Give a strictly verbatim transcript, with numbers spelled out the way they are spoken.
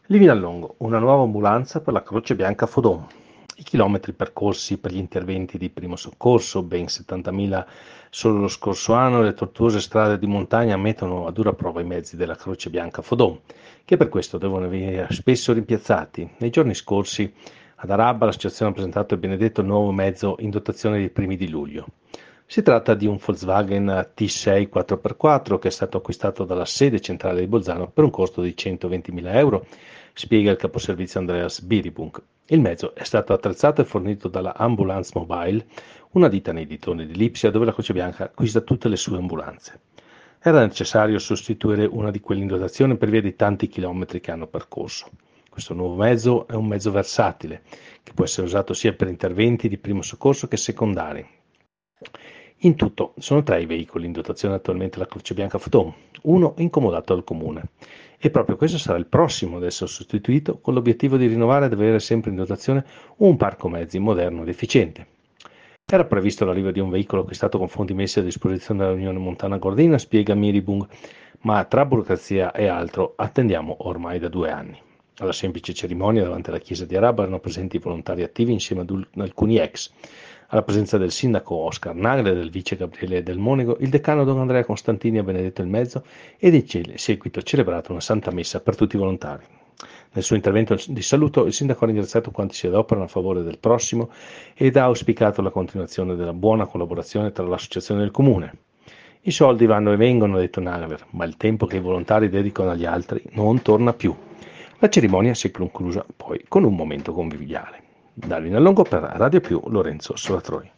Livinallongo, una nuova ambulanza per la Croce Bianca Fodon. I chilometri percorsi per gli interventi di primo soccorso, ben settantamila solo lo scorso anno, le tortuose strade di montagna mettono a dura prova i mezzi della Croce Bianca Fodon, che per questo devono venire spesso rimpiazzati. Nei giorni scorsi ad Arabba l'associazione ha presentato il benedetto nuovo mezzo in dotazione dei primi di luglio. Si tratta di un Volkswagen T sei quattro per quattro che è stato acquistato dalla sede centrale di Bolzano per un costo di centoventimila euro, spiega il caposervizio Andreas Biribunk. Il mezzo è stato attrezzato e fornito dalla Ambulance Mobile, una ditta nei dintorni di Lipsia dove la Croce Bianca acquista tutte le sue ambulanze. Era necessario sostituire una di quelle in dotazione per via di tanti chilometri che hanno percorso. Questo nuovo mezzo è un mezzo versatile, che può essere usato sia per interventi di primo soccorso che secondari. In tutto sono tre i veicoli in dotazione attualmente alla Croce Bianca Fodon, uno incomodato dal comune. E proprio questo sarà il prossimo ad essere sostituito con l'obiettivo di rinnovare ed avere sempre in dotazione un parco mezzi moderno ed efficiente. Era previsto l'arrivo di un veicolo acquistato con fondi messi a disposizione dall'Unione Montana Gordina, spiega Miribung, ma tra burocrazia e altro attendiamo ormai da due anni. Alla semplice cerimonia davanti alla chiesa di Araba erano presenti volontari attivi insieme ad alcuni ex. Alla presenza del sindaco Oscar Nagler, del vice Gabriele Del Monego, il decano Don Andrea Costantini ha benedetto il mezzo ed in seguito celebrato una santa messa per tutti i volontari. Nel suo intervento di saluto il sindaco ha ringraziato quanti si adoperano a favore del prossimo ed ha auspicato la continuazione della buona collaborazione tra l'associazione e il comune. I soldi vanno e vengono, ha detto Nagler, ma il tempo che i volontari dedicano agli altri non torna più. La cerimonia si è conclusa poi con un momento conviviale. Da Vinalongo per Radio Più, Lorenzo Solatroi.